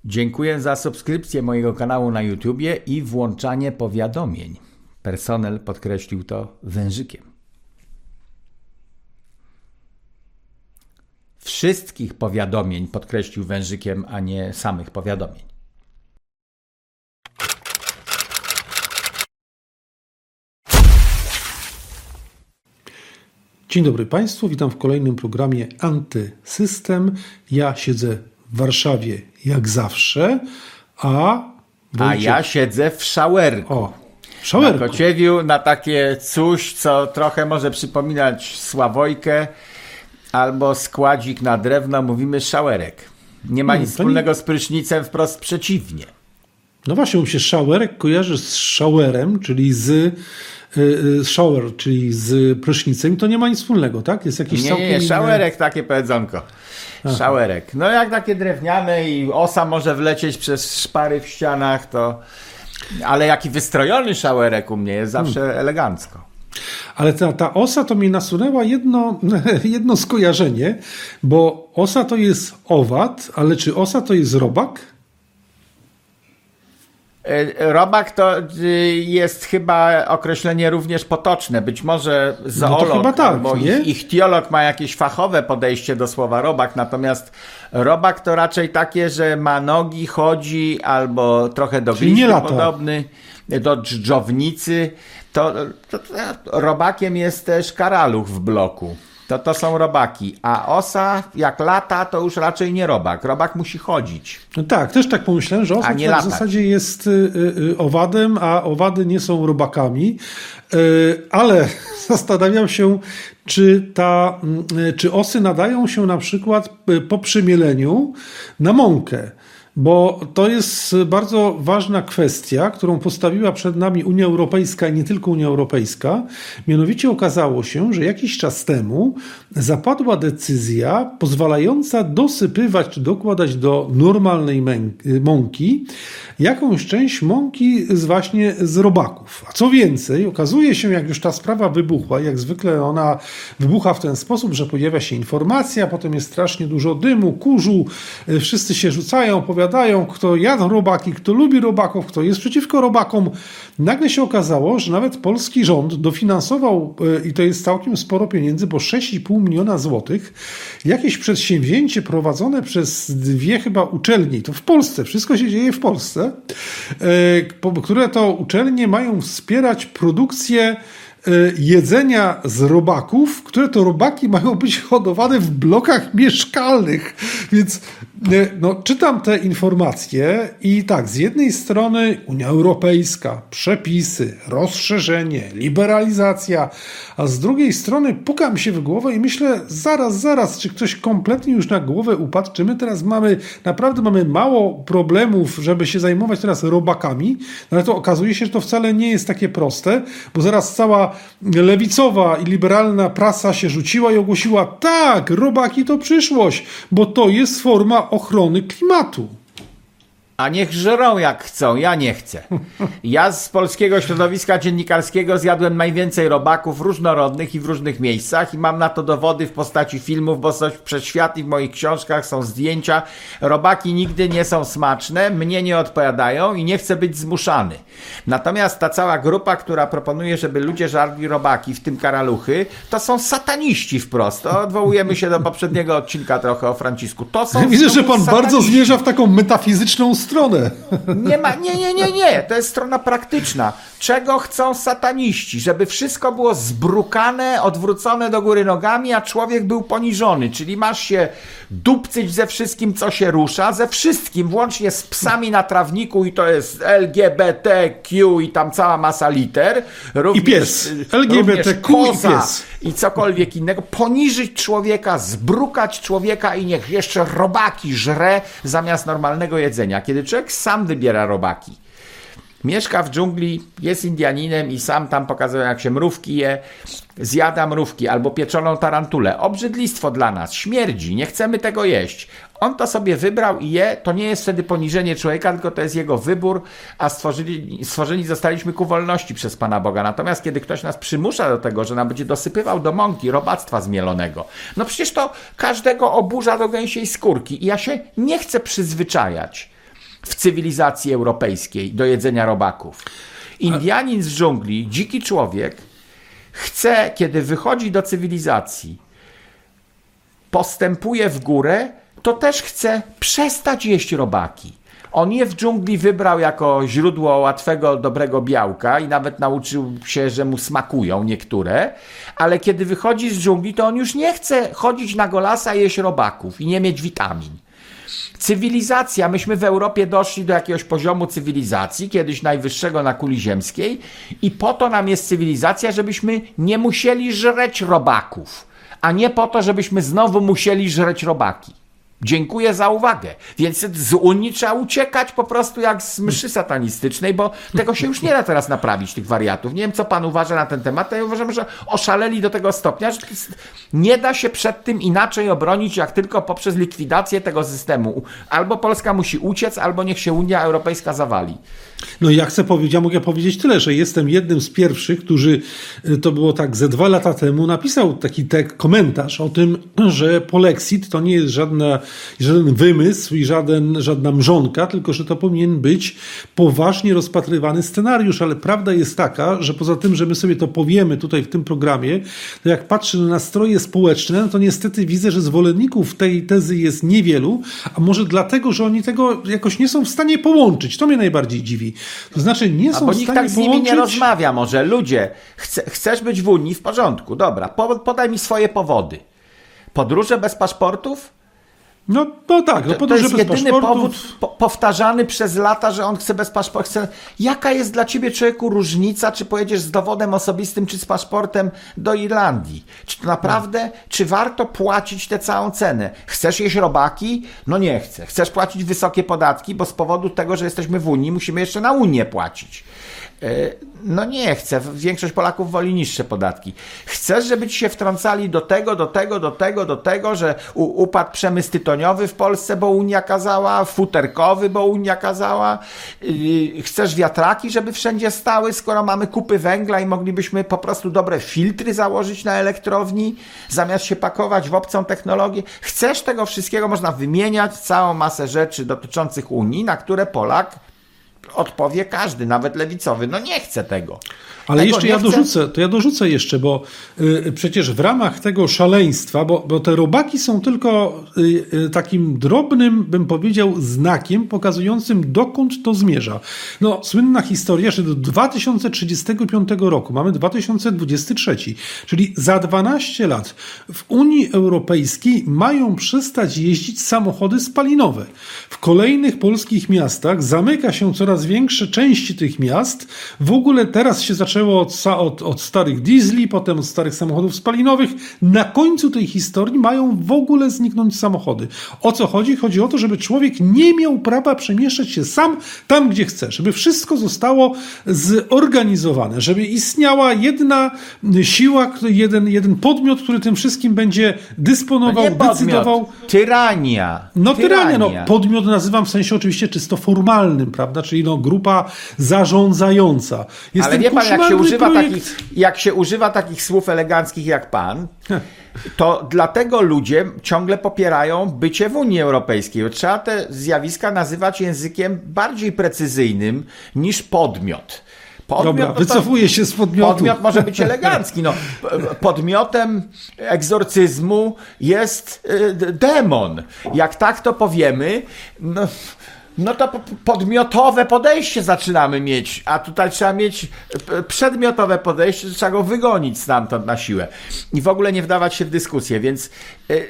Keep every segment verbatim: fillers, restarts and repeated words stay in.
Dziękuję za subskrypcję mojego kanału na YouTubie i włączanie powiadomień. Personel podkreślił to wężykiem. Wszystkich powiadomień podkreślił wężykiem, a nie samych powiadomień. Dzień dobry Państwu, witam w kolejnym programie Antysystem. Ja siedzę w Warszawie jak zawsze, a Wojciech... A ja siedzę w Szauerku. O, w Szauerku. Na Kociewiu, na takie coś, co trochę może przypominać Sławojkę albo składzik na drewno, mówimy szauerek. Nie ma Hmm, nic wspólnego nie... z prysznicem, wprost przeciwnie. No właśnie, mi się szauerek kojarzy z showerem, czyli z shower, czyli z prysznicem, to nie ma nic wspólnego, tak? Jest jakiś nie, całkiem nie, inny... szauerek, takie powiedzonko. Aha. Szauerek. No jak takie drewniane i osa może wlecieć przez szpary w ścianach, to... Ale jaki wystrojony szauerek u mnie jest zawsze hmm. elegancko. Ale ta, ta osa to mi nasunęła jedno, jedno skojarzenie, bo osa to jest owad, ale czy osa to jest robak? Robak to jest chyba określenie również potoczne. Być może zoolog no to chyba tak, albo ich, ichtiolog ma jakieś fachowe podejście do słowa robak, natomiast robak to raczej takie, że ma nogi, chodzi albo trochę do glizdy podobny, do dżdżownicy. To, to, to robakiem jest też karaluch w bloku. To, to są robaki, a osa jak lata, to już raczej nie robak. Robak musi chodzić. No tak, też tak pomyślałem, że osa w zasadzie jest y, y, owadem, a owady nie są robakami. Y, ale zastanawiam się, czy, ta, y, czy osy nadają się na przykład po przemieleniu na mąkę. Bo to jest bardzo ważna kwestia, którą postawiła przed nami Unia Europejska i nie tylko Unia Europejska. Mianowicie okazało się, że jakiś czas temu zapadła decyzja pozwalająca dosypywać czy dokładać do normalnej mąki jakąś część mąki z właśnie z robaków. A co więcej, okazuje się, jak już ta sprawa wybuchła, jak zwykle ona wybucha w ten sposób, że pojawia się informacja, potem jest strasznie dużo dymu, kurzu, wszyscy się rzucają, opowiadają, kto jadł robaki, kto lubi robaków, kto jest przeciwko robakom. Nagle się okazało, że nawet polski rząd dofinansował, i to jest całkiem sporo pieniędzy, bo sześć i pół miliona złotych, jakieś przedsięwzięcie prowadzone przez dwie chyba uczelnie, to w Polsce, wszystko się dzieje w Polsce, które to uczelnie mają wspierać produkcję jedzenia z robaków, które to robaki mają być hodowane w blokach mieszkalnych. Więc no, czytam te informacje i tak, z jednej strony Unia Europejska, przepisy, rozszerzenie, liberalizacja, a z drugiej strony pukam się w głowę i myślę, zaraz, zaraz, czy ktoś kompletnie już na głowę upadł, czy my teraz mamy, naprawdę mamy mało problemów, żeby się zajmować teraz robakami, no ale to okazuje się, że to wcale nie jest takie proste, bo zaraz cała lewicowa i liberalna prasa się rzuciła i ogłosiła, tak, robaki to przyszłość, bo to jest forma ochrony klimatu. A niech żerą jak chcą, ja nie chcę. Ja z polskiego środowiska dziennikarskiego zjadłem najwięcej robaków różnorodnych i w różnych miejscach i mam na to dowody w postaci filmów, bo coś przed świat i w moich książkach są zdjęcia. Robaki nigdy nie są smaczne, mnie nie odpowiadają i nie chcę być zmuszany. Natomiast ta cała grupa, która proponuje, żeby ludzie żarli robaki, w tym karaluchy, to są sataniści wprost. To odwołujemy się do poprzedniego odcinka trochę o Francisku. To są Widzę, że pan sataniści. Bardzo zmierza w taką metafizyczną stronę. Nie ma, nie, nie, nie, nie. To jest strona praktyczna. Czego chcą sataniści? Żeby wszystko było zbrukane, odwrócone do góry nogami, a człowiek był poniżony. Czyli masz się dupcyć ze wszystkim, co się rusza, ze wszystkim, włącznie z psami na trawniku i to jest L G B T Q i tam cała masa liter. Również, I pies. L G B T Q i pies. I cokolwiek innego. Poniżyć człowieka, zbrukać człowieka i niech jeszcze robaki żre zamiast normalnego jedzenia. Kiedy człowiek sam wybiera robaki, mieszka w dżungli, jest Indianinem i sam tam pokazuje, jak się mrówki je, zjada mrówki albo pieczoną tarantulę. Obrzydlistwo dla nas, śmierdzi, nie chcemy tego jeść. On to sobie wybrał i je, to nie jest wtedy poniżenie człowieka, tylko to jest jego wybór, a stworzyli, stworzeni zostaliśmy ku wolności przez Pana Boga. Natomiast kiedy ktoś nas przymusza do tego, że nam będzie dosypywał do mąki robactwa zmielonego, no przecież to każdego oburza do gęsiej skórki i ja się nie chcę przyzwyczajać. w cywilizacji europejskiej do jedzenia robaków. Indianin z dżungli, dziki człowiek, chce, kiedy wychodzi do cywilizacji, postępuje w górę, to też chce przestać jeść robaki. On je w dżungli wybrał jako źródło łatwego, dobrego białka i nawet nauczył się, że mu smakują niektóre, ale kiedy wychodzi z dżungli, to on już nie chce chodzić na golasa i jeść robaków i nie mieć witamin. Cywilizacja, myśmy w Europie doszli do jakiegoś poziomu cywilizacji, kiedyś najwyższego na kuli ziemskiej, i po to nam jest cywilizacja, żebyśmy nie musieli żreć robaków, a nie po to, żebyśmy znowu musieli żreć robaki. Dziękuję za uwagę. Więc z Unii trzeba uciekać po prostu jak z mszy satanistycznej, bo tego się już nie da teraz naprawić, tych wariatów. Nie wiem, co pan uważa na ten temat, ale ja uważam, że oszaleli do tego stopnia, że nie da się przed tym inaczej obronić, jak tylko poprzez likwidację tego systemu. Albo Polska musi uciec, albo niech się Unia Europejska zawali. No ja chcę powiedzieć, ja mogę powiedzieć tyle, że jestem jednym z pierwszych, którzy, to było tak ze dwa lata temu, napisał taki tek, komentarz o tym, że polexit to nie jest żadna, żaden wymysł i żaden, żadna mrzonka, tylko że to powinien być poważnie rozpatrywany scenariusz, ale prawda jest taka, że poza tym, że my sobie to powiemy tutaj w tym programie, to jak patrzę na nastroje społeczne, no to niestety widzę, że zwolenników tej tezy jest niewielu, a może dlatego, że oni tego jakoś nie są w stanie połączyć. To mnie najbardziej dziwi. To znaczy nie są bo w nikt stanie tak z nimi połączyć... nie rozmawia może. Ludzie, chce, chcesz być w Unii? W porządku, dobra. Po, podaj mi swoje powody. Podróże bez paszportów? No, no tak, no to, podróże to jest bez jedyny paszportów. powód po, powtarzany przez lata, że on chce bez paszportu. Chce... Jaka jest dla ciebie, człowieku, różnica, czy pojedziesz z dowodem osobistym, czy z paszportem do Irlandii? Czy to naprawdę, no. czy warto płacić tę całą cenę? Chcesz jeść robaki? No nie chcę. Chcesz płacić wysokie podatki, bo z powodu tego, że jesteśmy w Unii, musimy jeszcze na Unię płacić. No nie chcę. Większość Polaków woli niższe podatki. Chcesz, żeby ci się wtrącali do tego, do tego, do tego, do tego, że upadł przemysł tytoniowy w Polsce, bo Unia kazała, futerkowy, bo Unia kazała. Chcesz wiatraki, żeby wszędzie stały, skoro mamy kupy węgla i moglibyśmy po prostu dobre filtry założyć na elektrowni, zamiast się pakować w obcą technologię. Chcesz tego wszystkiego, można wymieniać całą masę rzeczy dotyczących Unii, na które Polak odpowie każdy, nawet lewicowy. No nie chce tego. Ale tego jeszcze ja dorzucę, to ja dorzucę jeszcze, bo y, przecież w ramach tego szaleństwa, bo, bo te robaki są tylko y, y, takim drobnym, bym powiedział, znakiem pokazującym, dokąd to zmierza. No, słynna historia, że do dwa tysiące trzydziestego piątego roku, mamy dwa tysiące dwudziesty trzeci, czyli za dwanaście lat w Unii Europejskiej mają przestać jeździć samochody spalinowe. W kolejnych polskich miastach zamyka się coraz większe części tych miast. W ogóle teraz się zaczęło Od, od, od starych diesli, potem od starych samochodów spalinowych. Na końcu tej historii mają w ogóle zniknąć samochody. O co chodzi? Chodzi o to, żeby człowiek nie miał prawa przemieszczać się sam tam, gdzie chce. Żeby wszystko zostało zorganizowane. Żeby istniała jedna siła, jeden, jeden podmiot, który tym wszystkim będzie dysponował, no nie decydował. Podmiot. Tyrania. No tyrania. tyrania. No, podmiot nazywam w sensie oczywiście czysto formalnym, prawda? Czyli no, grupa zarządzająca. Jest Ale wie pan, jak się, używa takich, jak się używa takich słów eleganckich jak pan, to dlatego ludzie ciągle popierają bycie w Unii Europejskiej. Trzeba te zjawiska nazywać językiem bardziej precyzyjnym niż podmiot. Podmiot, Dobra, wycofuję się z podmiotu. Podmiot może być elegancki. No, podmiotem egzorcyzmu jest demon. Jak tak to powiemy, no, no to podmiotowe podejście zaczynamy mieć, a tutaj trzeba mieć przedmiotowe podejście, że trzeba go wygonić stamtąd na siłę i w ogóle nie wdawać się w dyskusję, więc y,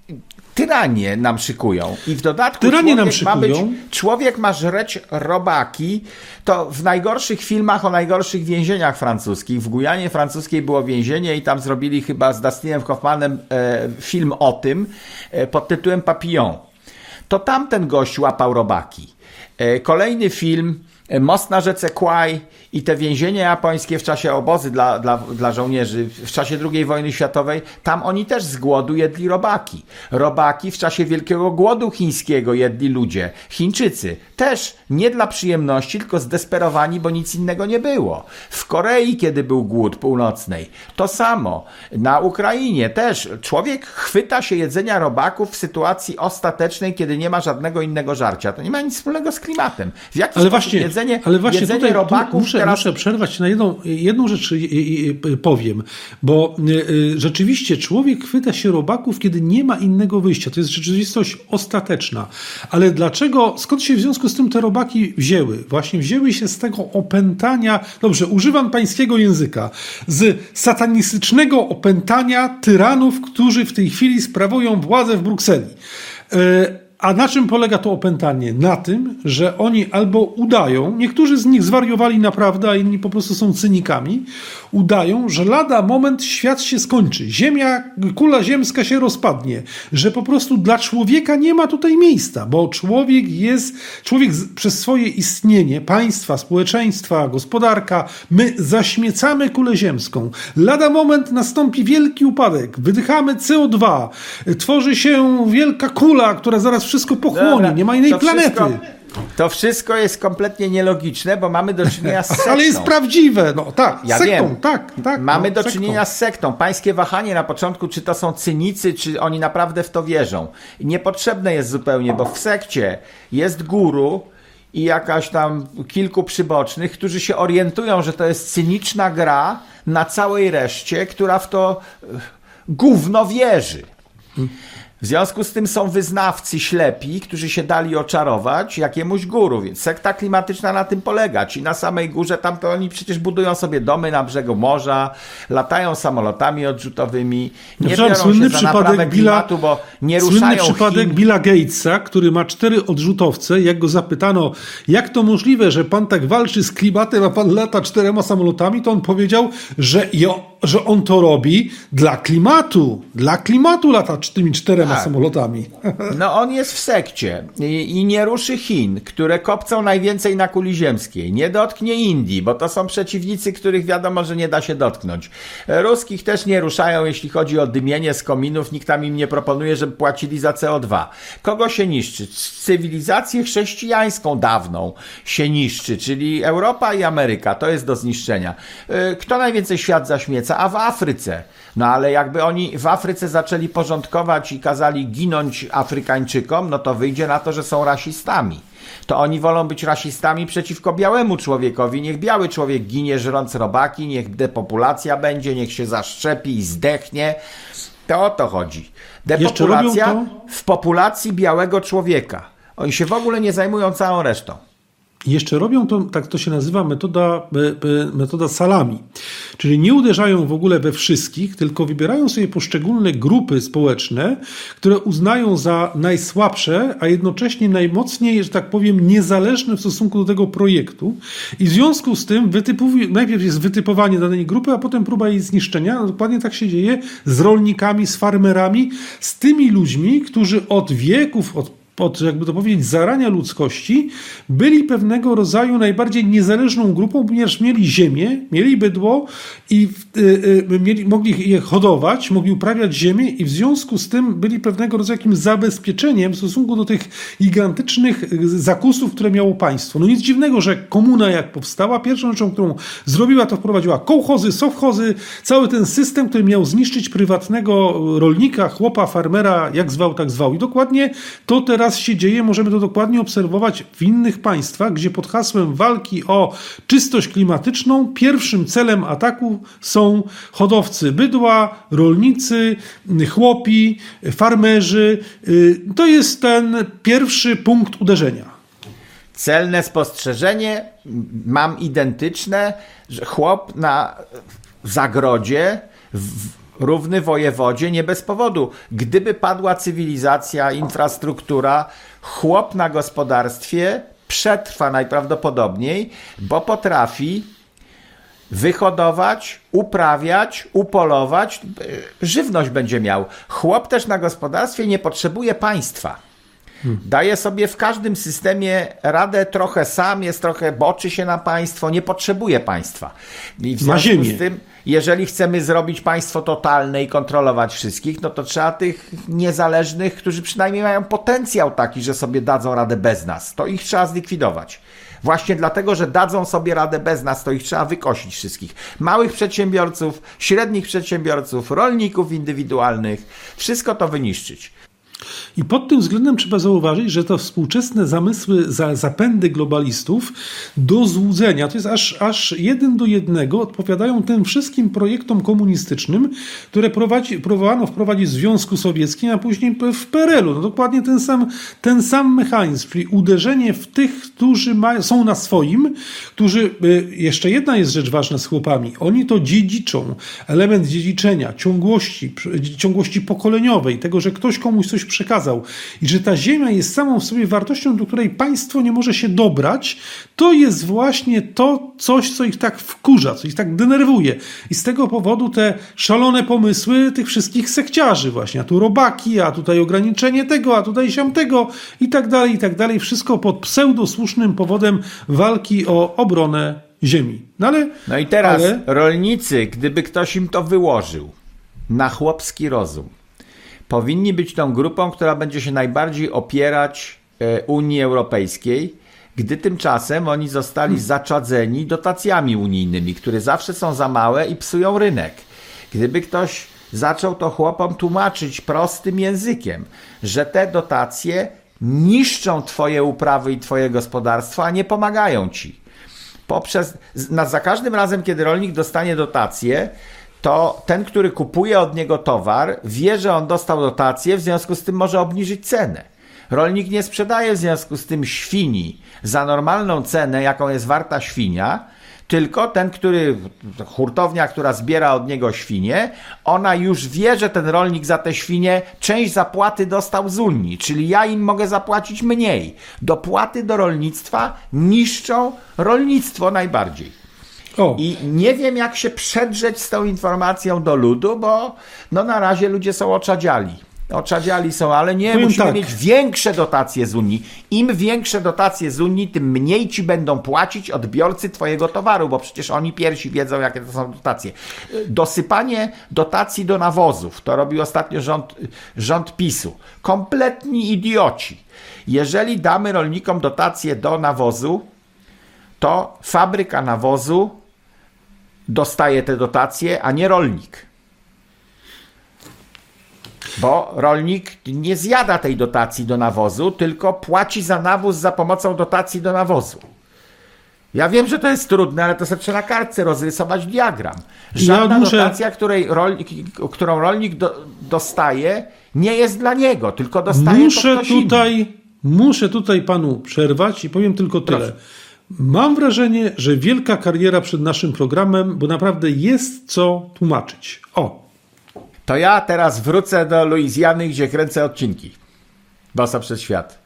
tyranie nam szykują i w dodatku tyranie człowiek, nam ma być, szykują. człowiek ma żreć robaki. To w najgorszych filmach o najgorszych więzieniach francuskich, w Gujanie francuskiej było więzienie i tam zrobili chyba z Dustinem Hoffmanem e, film o tym e, pod tytułem Papillon. To tamten gość łapał robaki. Kolejny film most na rzece Kwaj i te więzienia japońskie w czasie obozy dla, dla, dla żołnierzy w czasie drugiej wojny światowej, tam oni też z głodu jedli robaki. Robaki w czasie wielkiego głodu chińskiego jedli ludzie. Chińczycy też nie dla przyjemności, tylko zdesperowani, bo nic innego nie było. W Korei, kiedy był głód północnej, to samo. Na Ukrainie też człowiek chwyta się jedzenia robaków w sytuacji ostatecznej, kiedy nie ma żadnego innego żarcia. To nie ma nic wspólnego z klimatem. W jaki ale sposób właśnie, jedzenie, ale właśnie jedzenie tutaj robaków muszę, teraz... muszę przerwać na jedną, jedną rzecz powiem, bo rzeczywiście człowiek chwyta się robaków, kiedy nie ma innego wyjścia. To jest rzeczywistość ostateczna. Ale dlaczego, skąd się w związku z tym te robaki wzięły? Właśnie wzięły się z tego opętania, dobrze, używam pańskiego języka, z satanistycznego opętania tyranów, którzy w tej chwili sprawują władzę w Brukseli. A na czym polega to opętanie? Na tym, że oni albo udają, niektórzy z nich zwariowali naprawdę, a inni po prostu są cynikami, udają, że lada moment świat się skończy, ziemia, kula ziemska się rozpadnie, że po prostu dla człowieka nie ma tutaj miejsca, bo człowiek jest, człowiek przez swoje istnienie, państwa, społeczeństwa, gospodarka, my zaśmiecamy kulę ziemską. Lada moment nastąpi wielki upadek, wydychamy C O dwa, tworzy się wielka kula, która zaraz wszystko pochłonie, Dobra, nie ma innej to planety. Wszystko, to wszystko jest kompletnie nielogiczne, bo mamy do czynienia z sektą. Ale jest prawdziwe, no tak, ja sektą, wiem. tak, tak. Mamy no, do sektą. czynienia z sektą. Pańskie wahanie na początku, czy to są cynicy, czy oni naprawdę w to wierzą. Niepotrzebne jest zupełnie, bo w sekcie jest guru i jakaś tam kilku przybocznych, którzy się orientują, że to jest cyniczna gra na całej reszcie, która w to gówno wierzy. W związku z tym są wyznawcy ślepi, którzy się dali oczarować jakiemuś guru, więc sekta klimatyczna na tym polega. Ci na samej górze, tam to oni przecież budują sobie domy na brzegu morza, latają samolotami odrzutowymi, nie ja biorą słynny się za naprawę klimatu, bo nie ruszają Słynny przypadek Chin. Billa Gatesa, który ma cztery odrzutowce, jak go zapytano, jak to możliwe, że pan tak walczy z klimatem, a pan lata czterema samolotami, to on powiedział, że, jo, że on to robi dla klimatu. Dla klimatu lata tymi czterema tak. samolotami. No on jest w sekcie i, i nie ruszy Chin, które kopcą najwięcej na kuli ziemskiej. Nie dotknie Indii, bo to są przeciwnicy, których wiadomo, że nie da się dotknąć. Ruskich też nie ruszają, jeśli chodzi o dymienie z kominów. Nikt tam im nie proponuje, żeby płacili za C O dwa. Kogo się niszczy? Cywilizację chrześcijańską dawną się niszczy, czyli Europa i Ameryka. To jest do zniszczenia. Kto najwięcej świat zaśmieca? A w Afryce. No ale jakby oni w Afryce zaczęli porządkować i kazali ginąć Afrykańczykom, no to wyjdzie na to, że są rasistami. To oni wolą być rasistami przeciwko białemu człowiekowi. Niech biały człowiek ginie żrąc robaki, niech depopulacja będzie, niech się zaszczepi i zdechnie. To o to chodzi. Depopulacja w populacji białego człowieka. Oni się w ogóle nie zajmują całą resztą. Jeszcze robią to, tak to się nazywa, metoda, metoda salami. Czyli nie uderzają w ogóle we wszystkich, tylko wybierają sobie poszczególne grupy społeczne, które uznają za najsłabsze, a jednocześnie najmocniej, że tak powiem, niezależne w stosunku do tego projektu. I w związku z tym wytypuj, najpierw jest wytypowanie danej grupy, a potem próba jej zniszczenia. No, dokładnie tak się dzieje z rolnikami, z farmerami, z tymi ludźmi, którzy od wieków, od od, jakby to powiedzieć, zarania ludzkości, byli pewnego rodzaju najbardziej niezależną grupą, ponieważ mieli ziemię, mieli bydło i y, y, mieli, mogli je hodować, mogli uprawiać ziemię i w związku z tym byli pewnego rodzaju jakimś zabezpieczeniem w stosunku do tych gigantycznych zakusów, które miało państwo. No nic dziwnego, że komuna jak powstała, pierwszą rzeczą, którą zrobiła, to wprowadziła kołchozy, sowchozy, cały ten system, który miał zniszczyć prywatnego rolnika, chłopa, farmera, jak zwał, tak zwał. I dokładnie to teraz się dzieje, możemy to dokładnie obserwować w innych państwach, gdzie pod hasłem walki o czystość klimatyczną pierwszym celem ataku są hodowcy bydła, rolnicy, chłopi, farmerzy. To jest ten pierwszy punkt uderzenia. Celne spostrzeżenie mam identyczne, że chłop na zagrodzie w równy wojewodzie, nie bez powodu. Gdyby padła cywilizacja, infrastruktura, chłop na gospodarstwie przetrwa najprawdopodobniej, bo potrafi wyhodować, uprawiać, upolować, żywność będzie miał. Chłop też na gospodarstwie nie potrzebuje państwa. Hmm. Daje sobie w każdym systemie radę trochę sam, jest trochę, boczy się na państwo, nie potrzebuje państwa. I w związku z tym, jeżeli chcemy zrobić państwo totalne i kontrolować wszystkich, no to trzeba tych niezależnych, którzy przynajmniej mają potencjał taki, że sobie dadzą radę bez nas, to ich trzeba zlikwidować. Właśnie dlatego, że dadzą sobie radę bez nas, to ich trzeba wykosić wszystkich. Małych przedsiębiorców, średnich przedsiębiorców, rolników indywidualnych, wszystko to wyniszczyć. I pod tym względem trzeba zauważyć, że to współczesne zamysły, za, zapędy globalistów do złudzenia, to jest aż, aż jeden do jednego, odpowiadają tym wszystkim projektom komunistycznym, które prowadzi, próbowano wprowadzić w Związku Sowieckim, a później w P R L u. No dokładnie ten sam, ten sam mechanizm, czyli uderzenie w tych, którzy mają, są na swoim, którzy, jeszcze jedna jest rzecz ważna z chłopami, oni to dziedziczą, element dziedziczenia, ciągłości, ciągłości pokoleniowej, tego, że ktoś komuś coś przekazał i że ta ziemia jest samą w sobie wartością, do której państwo nie może się dobrać, to jest właśnie to coś, co ich tak wkurza, co ich tak denerwuje. I z tego powodu te szalone pomysły tych wszystkich sekciarzy właśnie, a tu robaki, a tutaj ograniczenie tego, a tutaj siamtego i tak dalej, i tak dalej. Wszystko pod pseudosłusznym powodem walki o obronę ziemi. No, ale, no i teraz ale... rolnicy, gdyby ktoś im to wyłożył na chłopski rozum, powinni być tą grupą, która będzie się najbardziej opierać Unii Europejskiej, gdy tymczasem oni zostali zaczadzeni dotacjami unijnymi, które zawsze są za małe i psują rynek. Gdyby ktoś zaczął to chłopom tłumaczyć prostym językiem, że te dotacje niszczą twoje uprawy i twoje gospodarstwo, a nie pomagają ci. Poprzez, na, za każdym razem, kiedy rolnik dostanie dotację, to ten, który kupuje od niego towar, wie, że on dostał dotację, w związku z tym może obniżyć cenę. Rolnik nie sprzedaje w związku z tym świni za normalną cenę, jaką jest warta świnia, tylko ten, który, hurtownia, która zbiera od niego świnie, ona już wie, że ten rolnik za te świnie część zapłaty dostał z Unii, czyli ja im mogę zapłacić mniej. Dopłaty do rolnictwa niszczą rolnictwo najbardziej. O. I nie wiem, jak się przedrzeć z tą informacją do ludu, bo no na razie ludzie są oczadziali. Oczadziali są, ale nie, Powiem musimy tak. mieć większe dotacje z Unii. Im większe dotacje z Unii, tym mniej ci będą płacić odbiorcy twojego towaru, bo przecież oni pierwsi wiedzą, jakie to są dotacje. Dosypanie dotacji do nawozów, to robił ostatnio rząd, rząd PiSu. Kompletni idioci. Jeżeli damy rolnikom dotacje do nawozu, to fabryka nawozu dostaje te dotacje, a nie rolnik. Bo rolnik nie zjada tej dotacji do nawozu, tylko płaci za nawóz za pomocą dotacji do nawozu. Ja wiem, że to jest trudne, ale to sobie trzeba na kartce rozrysować diagram. Żadna ja muszę... dotacja, której rolnik, którą rolnik do, dostaje, nie jest dla niego, tylko dostaje muszę to ktoś tutaj, inny. Muszę tutaj panu przerwać i powiem tylko tyle. Proszę. Mam wrażenie, że wielka kariera przed naszym programem, bo naprawdę jest co tłumaczyć. O! To ja teraz wrócę do Luizjany, gdzie kręcę odcinki. Bosa przez świat.